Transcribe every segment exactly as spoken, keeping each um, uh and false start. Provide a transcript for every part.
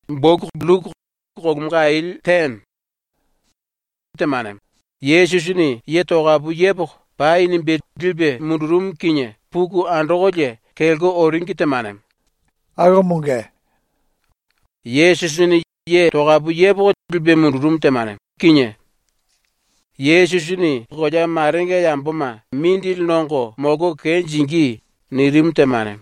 mbok bluk kogumgail ten temanem Yesu shini yetoga bu yebo bayin be dilbe mundurum kinye puku androgoje kelgo oringi temanem Agamunge Yesu shini yetoga bu yebo dilbe mundurum temanem kinye Yesu shini goja marenge yamboma mindil nongo mogo kenjingi nirim temanem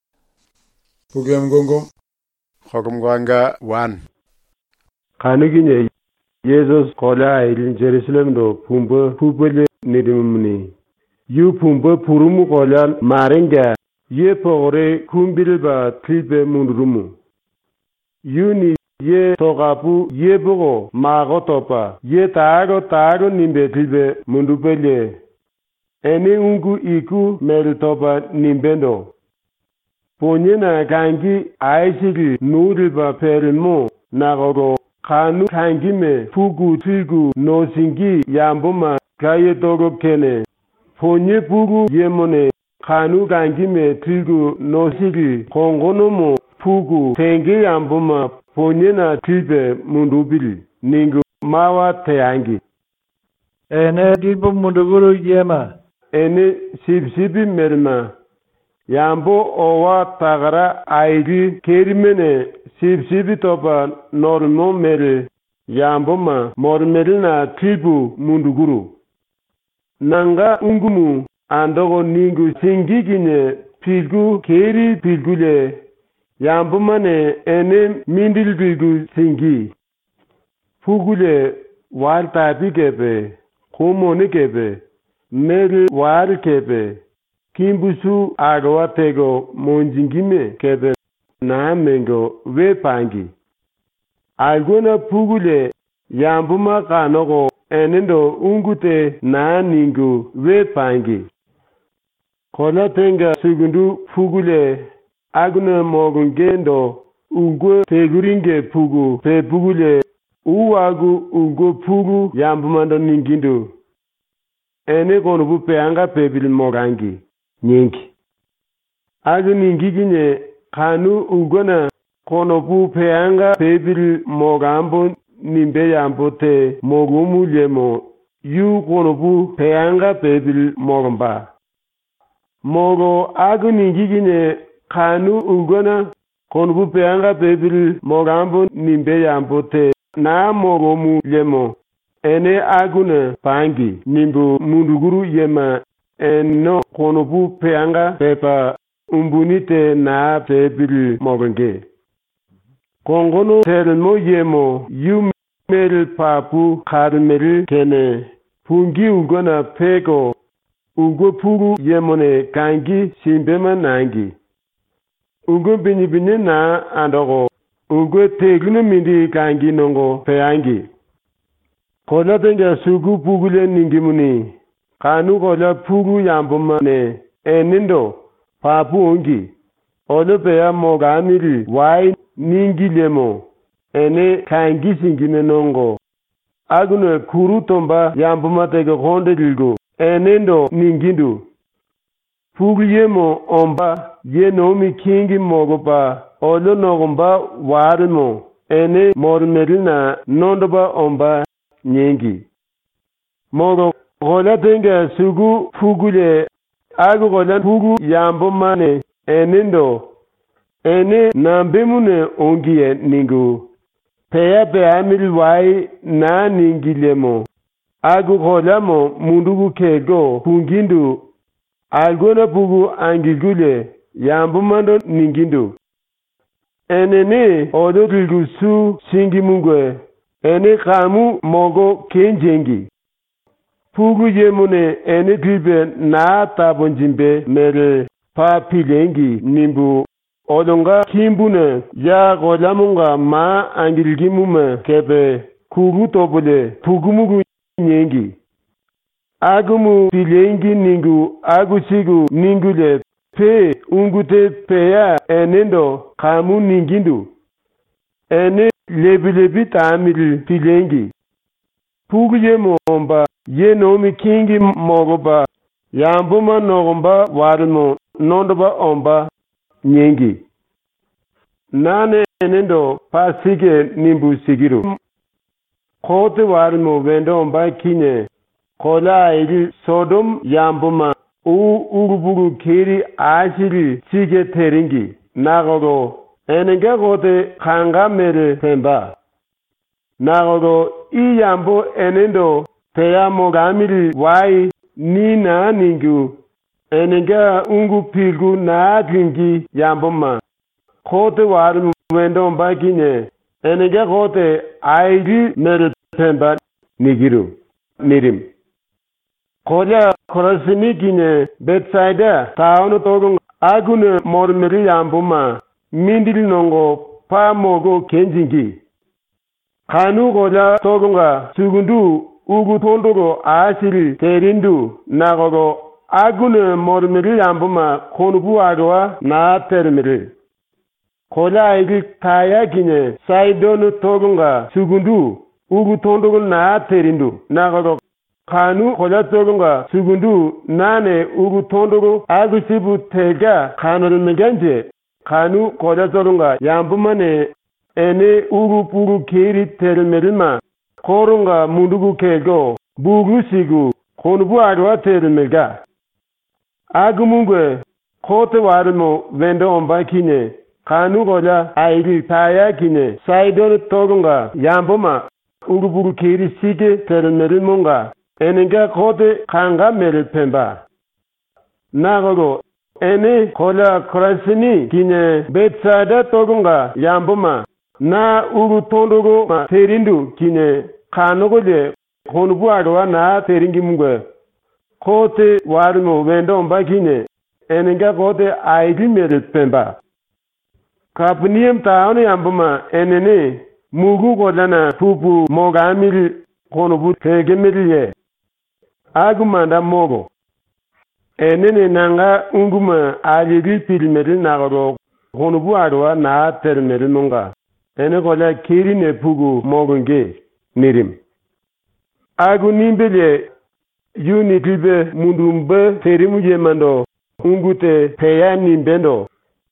Pugem gongo Khogumganga one Kaniginye Jesus kola ilin Jerusalem do pumba pubele nirimni yu pumba purumu kola marenga ye pore kumbilba tribe mundurumu yuni ye togapu ye bogo magotopa ye tago tago nimbe tribe mundubele eni ungu iku meltopa nimbendo ponyena kangi aishiri nurilba perimo nagoro Kanu kangime fugu tigu no singi yamboma kaye togo kene. Ponye fugu yemone kanu kangime tigu no singi kongonomo fugu tengi yamboma ponye na tibe mundubili ningu mawa teyangi. Ene tibu munduguru yema. Ene sibsibi merma. Yambo owa tagara aigi kerimene sibsibi topa normo mere yambo ma mormeri na tribu munduguru. Nanga ungumu andogo ningu singigine pilgu keri pilgule yambo mane ene mindil pilgu singi. Fugule war tapi kepe, kumoni kepe, meri war kepe. Kimbusu agawa tego monjingime kebe na mengo we pangi. Algona pugule yambuma kanogo enendo ungute na ningu we pangi. Kola tenga sugundu pugule aguna mogungendo ungo teguringe pugu pe pugule uwagu ungo pugu yambumando ningindu. Ene konubu pe anga pebil mogangi. Nyingi. Agi ningiginye kanu ugona konopu peanga pebil mogambo nimbe yambo te mogumu lemo yu konopu peanga pebil mogamba. Mogo agi ningiginye kanu ugona konopu peanga pebil mogambo nimbe yambo te na mogumu lemo ene aguna pangi nimbu munduguru yema eno konopu peanga pepa umbunite na pepili mogenge. Kongono telmo yemo yu mel papu karmel kene pungi ugona pego ugo puru yemone kangi simbema nangi. Ugo bini bini na andogo ugo tegno mindi kangi nongo peangi. Kola tenga sugu pugule ningimuni. Kanu kola pugu yamboma ne enindo papu ongi olo peya mogamiri wai ningi lemo ene kangi singime nongo agune kuru tomba yamboma tege konde lilgo enindo ningindu pugu yemo omba ye nomi kingi mogoba olo nogomba warimo ene mormerina nondoba omba nyengi mogo Gola tenga sugu fugule agu gola fugu yambo mane enindo ene nambemune ongie ningu peya peya milwai na ningilemo agu gola mo mundugu kego pungindu algona fugu angigule yambo mando ningindu enene ododilgu su singimungwe ene kamu mogo kenjengi Pugu yemune ene gribe na tabonjimbe mere pa pilengi nimbu odonga kimbune ya golamunga ma angilgimume kebe kugu tobule pugumugu nyengi agumu pilengi ningu agusigu ningule pe ungute peya enendo kamu ningindu ene lebilebi tamil pilengi Pugu yemo omba ye nomi kingi mogoba yambuma nogomba warimo nondoba omba nyengi nane enendo pasige nimbu sigiru. Kote warmo wendo mba kinye kola ili Sodom yambuma u uruburu kiri ashiri sige teringi nagogo enenge kote kanga mere temba nagogo i yambo enendo teya mogamiri wai nina ningu enenge ungu pilgu na dringi yambuma kote warmo wendo mba kinye enenge kote aili mere temba nigiru nirim Kola korasini kinye Bethsaida taono togo agune mormeri yambuma mindili nongo pa mogo kenjingi. Kanu kola togonga sugundu ugu tondogo asiri terindu nagogo agune mormeri yambuma konubu agwa na termeri. Kola igi kaya kinye Saidono togonga sugundu ugu tondogo na terindu nagogo Kanu kola togonga sugundu nane ugu tondogo agusibu tega kanol meganje kanu kola togonga yambumane ene ugu pugu kiri termerima koronga mundugu kego bugu sigu konubu agwa termega agumungwe kote warmo wendo omba kinye kanu kola aili taya kinye Saidon togonga yambuma ugu pugu kiri sige termerimunga Enenga kote kanga mere pemba. Nagogo, ene kola korasini kinye Bethsaida togonga yambuma na ugu tondogo ma terindu kinye kanogole konubu agwa na teringi mungwe. Kote warmo wendo mba kinye enenga kote aidi mere pemba. Kapuniem taone yambuma enene mugu kola na pupu mogamili konubu tegemili ye. Agumanda mogo enene nanga unguma aliri pilmeri nagoro konubu adwa na termeri nunga ene kola kiri ne pugu mogonge nirim agu nimbele unitibe mundumbe terimu yemando ungute peya nimbendo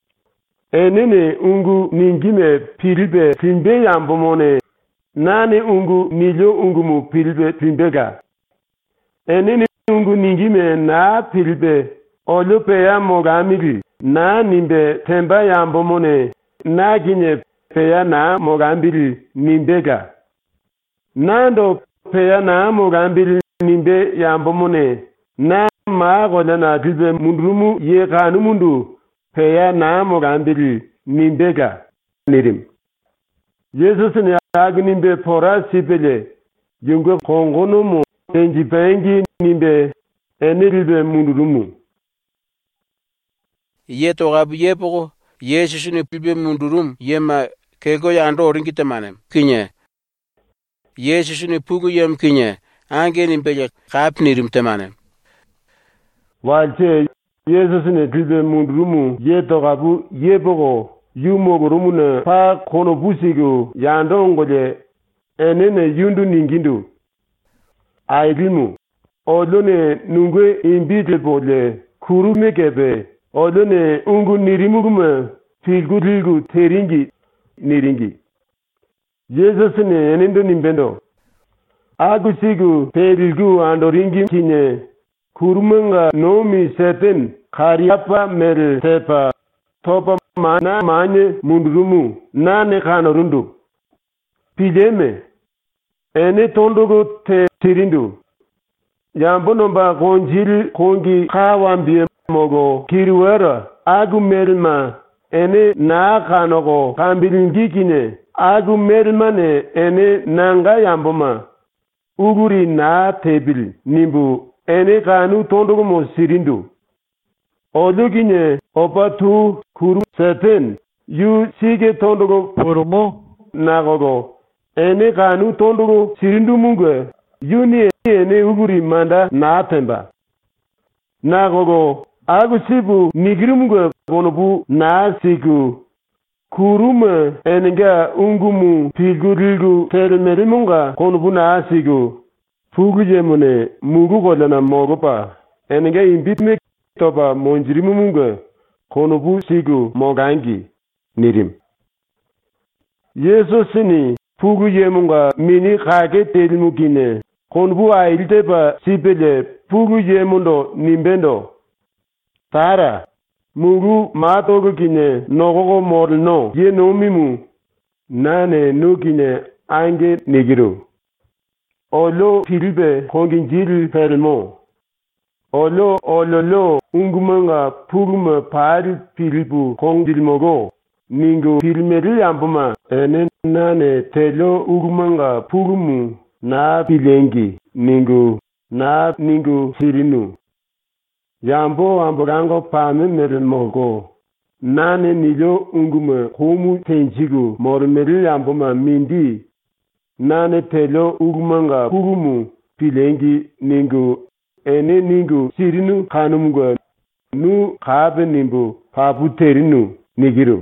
enene ungu ningime pilbe timbe yambomone nane ungu nilyo ungumu pilbe timbega Enene ungu ningime na pilbe olupe ya mogamiri na nimbe temba ya mbomone na ginye peya na mogambiri nimbega. Nando peya na mogambiri nimbe ya mbomone na maagola na pilbe mundurumu ye kanu mundu peya na mogambiri nimbega nirim. Yesus ni agu nimbe pora sipele yungwe kongonomu Enji pengi nimbe enilbe mundurumu. Ye togabu ye pogo ye shishuni pilbe mundurum ye ma kego ya ando ringite manem kinye. Ye shishuni pugu yem kinye ange nimbe ye kap nirim temanem. Walche Yesus ne pilbe mundurumu ye togabu ye pogo yu mogurumu ne pa kono busigo ya ando ngole enene yundu ningindu. Ailimu Olone nungwe imbite bole kuru mekebe Olone ungu nirimugume filgu tilgu teringi niringi Jesus ne enendo nimbendo Agusigu terilgu andoringi kinye Kurumenga nomi seten Kariapa mere tepa Topa mana manye mundurumu Nane kanorundu Pideme Ene tondogo te tirindu. Yambo nomba konjili kongi kawambie mogo kiriwera agu merima ene na kanogo kambilingi kine agu merima ne ene nanga yamboma uguri na tebili nimbu ene kanu tondogo mo sirindu. Odu kine opa tu kuru seten yu sige tondogo poromo nagogo. Ene kanu tondogo sirindu mungwe yuni ene uguri manda na temba nagogo agusibu nigiri mungwe konobu na sigu kurume enenga ungumu pigurigu termeri munga konobu na sigu fuguje mune mugu kolana mogopa enenga imbitme topa monjiri mungwe konobu sigu mogangi nirim Yesu sini pugu yemunga mini kake telimukine konbu ailteba sipele pugu yemundo nimbendo tara mugu matogo kine nogogo morno ye nomimu nane nukine ange negiro olo filibe konginjil permo olo ololo ungumanga puguma pari filibu kongilmogo ningo filmeri yambuma ene nane telo ungumanga pugumu na pilengi ningo na ningo sirinu yambo amburango pame mermogo nane nilo unguma kumu tenjigo mormeri yambuma mindi nane telo ungumanga pugumu pilengi ningo ene ningo sirinu kanumga nu kabe nimbo papu terinu nigiro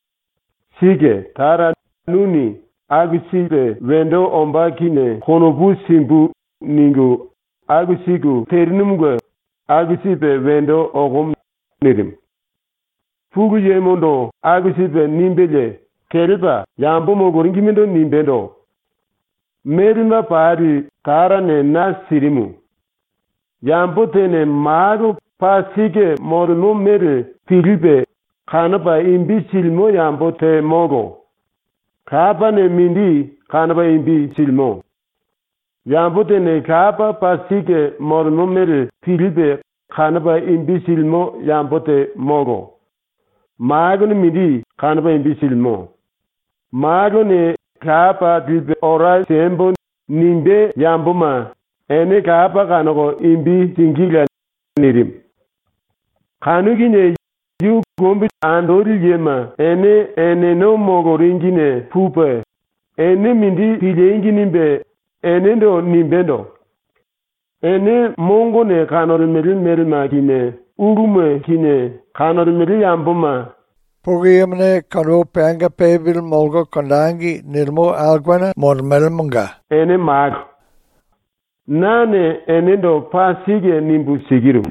sige tara nuni agisibe wendo ombakine konobu simbu ningo agisigo terinumga agisibe wendo ogom nirim fugu yemondo agisibe nimbele kelba yambo mogoringimindo nimbendo merima pari tara ne na sirimu yambo tene maru pasike morno mere filibe kanaba imbi silmo yambo te mogo kaba ne mindi kanaba imbi silmo yambo tene kaba pasike morno mere filibe kanaba imbi silmo yambo te mogo mago ne mindi kanaba imbi silmo mago ne kaba dibe ora sembo nimbe yambo ma ene kaba kanogo imbi singila nirim kanu gine yu gombi andori yema ene ene no mogo ringine pupe ene mindi pilengi nimbe ene ndo nimbendo ene mongo ne kanori meri meri ma kine urume kine kanori meri yambuma Pugiyamne kanu penga pebil molgo kondangi nirmo algwana mormel munga ene mag nane ene ndo pasige nimbu sigiru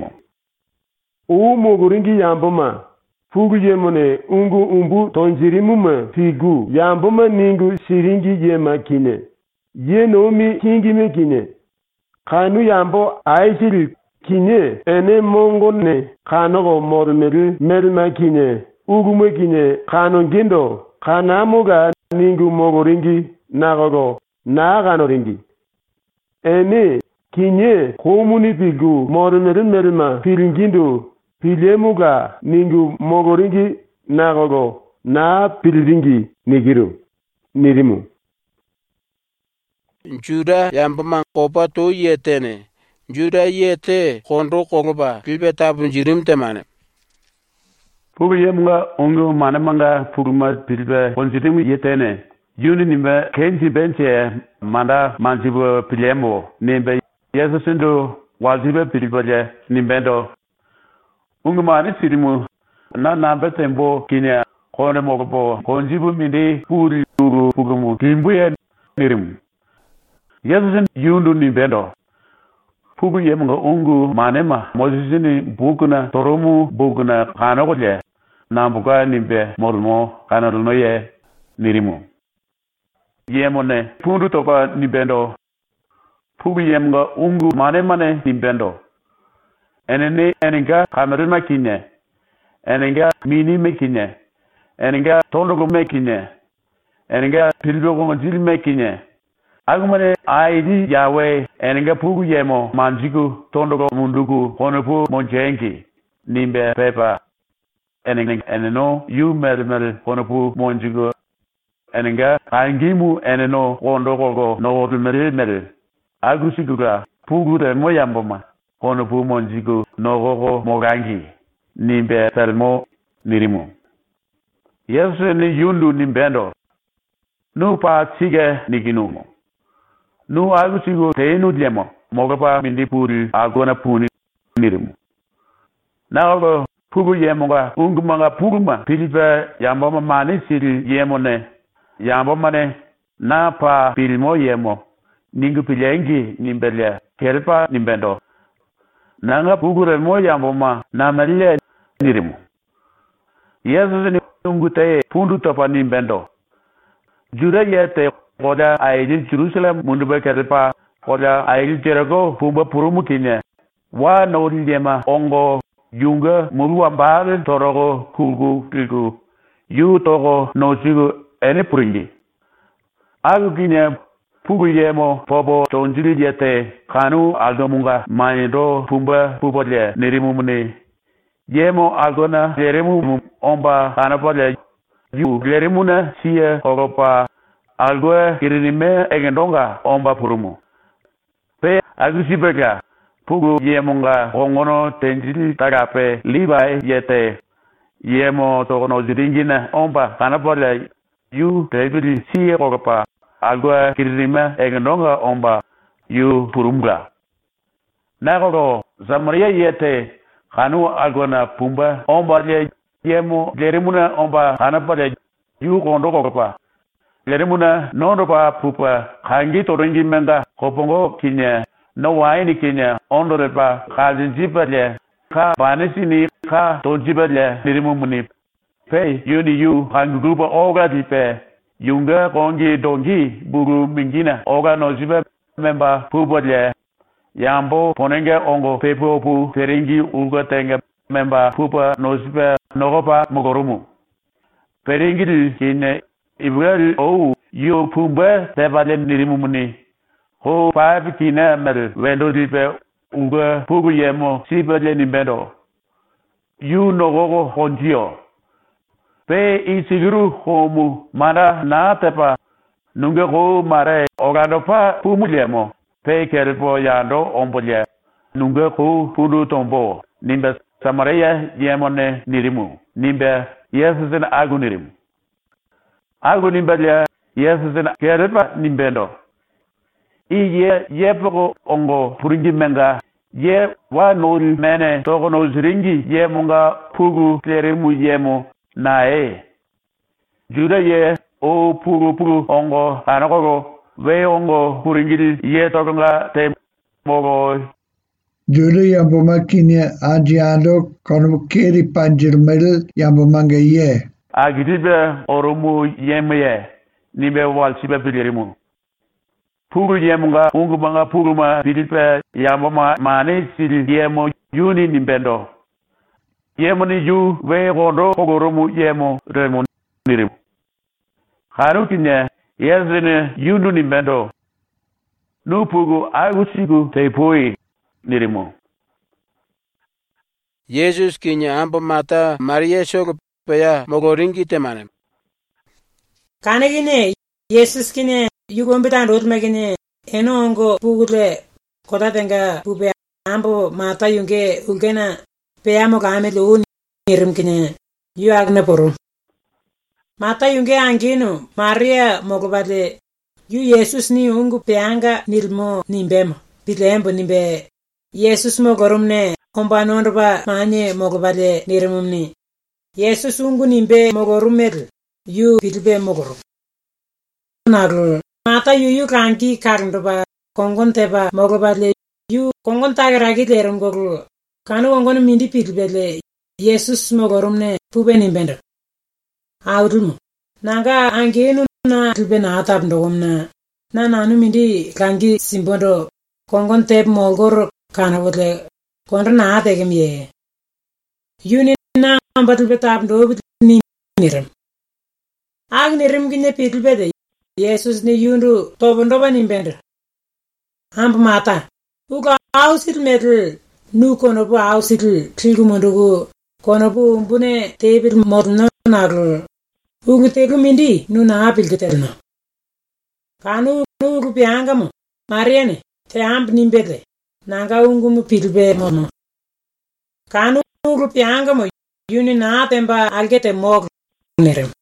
u mogoringi yambuma fugu yemone ungu umbu tonjirimume figu yambuma ningu siringi yema kine ye nomi kingime kine kanu yambo aishiri kine ene mongo ne kanogo mormeri merma kine ugume kine kano gindo kanamuga ningu mogoringi nagogo na kano ringi ene kinye komuni figu mormeri merma firingindo pilemuga ningu mogoringi nagogo na piliringi nigiru nirimu Juda yambama kopa to yetene Juda yete kondo kongoba pilbe tabu jirim temane Pugu yemunga ongo manamanga puguma pilbe konjirim yetene Yuni nimbe kenji benche manda manjibu pilemo nimbe Yesu sindo wajibe pilbele nimbendo Ungu mani sirimu na nambe tembo kinya kone mogopo konjibu mindi puri uru pugumu kimbuye nirimu Yesusin yundu nimbendo pugu yemunga ungu manema mozisini bukuna toromu bukuna kanogoje nambuka nimbe mormo kanaruno ye nirimu yemone pundu toka nimbendo pugu yemunga ungu manemane nimbendo enene eninga kameruna kinye eninga mini mekinye eninga tondogo mekinye eninga pilbogo njil mekinye agumane aidi yawe eninga pugu yemo manjigu tondogo mundugu honopu monjengi nimbe pepa eninga eneno yu mermer honopu monjigu eninga angimu eneno hondogo no mermer mer agusigura pugu de moyamboma honopu monjigu nogogo mogangi nimbe telmo nirimu Yesu ni yundu nimbendo nu pa tige niginumo nu agusigo tenu demo mogapa mindi puri agona puni nirimu nago pugu yemonga ungumanga puguma pilipe yamboma mani siri yemone yamboma ne na pa pilmo yemo ningu pilengi nimbele kelpa nimbendo nanga pugure mo yamboma na marile nirimu Yesu ni ungute pundu topa nimbendo Juda yete koda aidil Jerusalem munduba kerepa koda aidil Jericho pumba purumu kinya. Wa nodil dema ongo yunga murua mbal torogo kulgu kilgu. Yu togo nosigu ene puringi. Agu kinya pugu yemo popo tonjili yete kanu aldomunga manido pumba pupodle nirimumune. Yemo algona leremu omba kanapodle yu leremuna siya koropa algoe kirinime egendonga omba purumu. Pe agusibega pugu yemonga ongono tenjili tagape libai yete yemo tokono ziringina omba kanapodle yu tebili siya koropa algoe kirinime egendonga omba yu purumga. Nakoro Samaria yete kanu algona pumba omba le yemo leremuna omba kanapodle yu kondo koropa. Leremuna nondopa pupa kangi torengi menga kopongo kinya no waini kinya ondorepa kazinjibale ka banesini ka tonjibale nirimumuni pe yuni yu kangurupa oga dipe yunga kongi dongi buru mingina oga noziba memba pupale yambo ponenge ongo pepopu perengi ulga tenga memba pupa noziba nogopa mogorumu perengi kinya Ibrahim oh yo pumba tebale nirimumuni ho five kina mer wendo dipe unga pugu yemo sibale nimbendo yu nogogo honjio pe isiguru homu mara na tepa nunga ho mare ogadopa pumulemo pe kerpo yando ombolye nunga ho pudu tombo nimbe Samaria yemone nirimu nimbe yesusen agu nirimu Agu nimbelia Yesus na kerepa nimbendo. Iye yepoko ongo puringi menga ye wa no mene toko no ziringi ye munga pugu kleremu yemo nae. Juda ye o pugu pugu ongo anakoko we ongo puringi ye toko nga te mogo. Juda yamboma kinya ajiando kono kiri panjirmel yambomanga ye. Agitibe oromu yemye nibe walsibe pilirimu. Pugu yemunga ungu banga pugu ma pilipe yamoma mane sil yemo yuni nimbendo. Yemo ni yu we gondo kogoromu yemo remo nirimu. Haru kinye yezene yunu nimbendo. Nu pugu agusigu teipoi nirimu. Jesus kinya ambo mata Maria shogo ya mogoringi temane kane gine Jesus kine yugombitan rotme gine eno ongo pugule kota tenga pube ambo mata yunge ugena peamo game lo nirim kine yu agne poru mata yunge angino Maria mogobale yu Jesus ni ungu peanga nilmo nimbemo bilembo nimbe Jesus mogorumne omba nondba manye mogobale nirimumni Jesus ungu nimbe mogorumel yu bilbe mogoru nagro mata yu yu kanki karndoba kongon teba mogobale yu kongon tagragi lerum gogu kanu kongon mindi bilbele Jesus mogorumne pube nimbendo awdum naga angenu na bilbe na tab ndogumna na nanu mindi kanki simbondo kongon teb mogor kanawole konra na tegemye yuni na ambatul betab do ni nirim ag nirim gine pitul bede Jesus ni yundu tobondo ba nimbendo amp mata uga ausil medel nu kono bu ausil trigu mondogo kono bu bune tebil modno nagro ugu tegu mindi nu na apil getelno kanu nu gu piangamo mariane te amp nimbede nanga ungu mu pilbe mono kanu gu piangamo yuni na temba algete mog nirim